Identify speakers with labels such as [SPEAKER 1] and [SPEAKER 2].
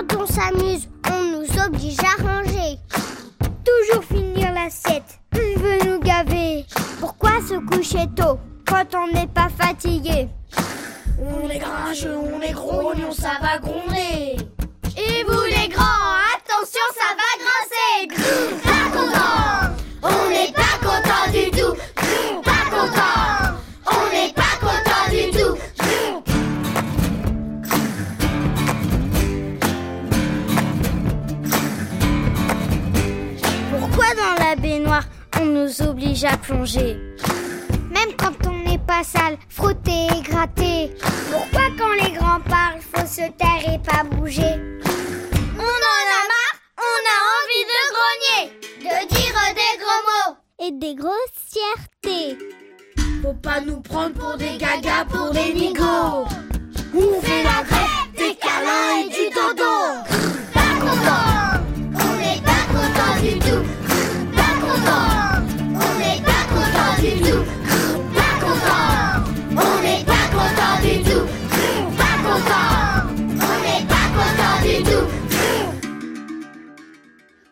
[SPEAKER 1] Quand on s'amuse, on nous oblige à ranger. Toujours finir l'assiette, on veut nous gaver. Pourquoi se coucher tôt quand on n'est pas fatigué?
[SPEAKER 2] On est grincheux, on est grognon, ça va gronder.
[SPEAKER 1] Et vous les grands, attention, ça va grincer. Pas content, on n'est pas content du tout. Pas content, on n'est pas content du tout. Pourquoi dans la baignoire on nous oblige à plonger? Même quand on n'est pas sale, frotter et gratter. Pourquoi quand les grands parlent, faut se taire et pas bouger? On en a marre, on a envie de grogner, de dire des gros mots et des grossièretés.
[SPEAKER 2] Faut pas nous prendre pour des gagas, pour des nigauds. On fait la grève, des câlins et du dodo.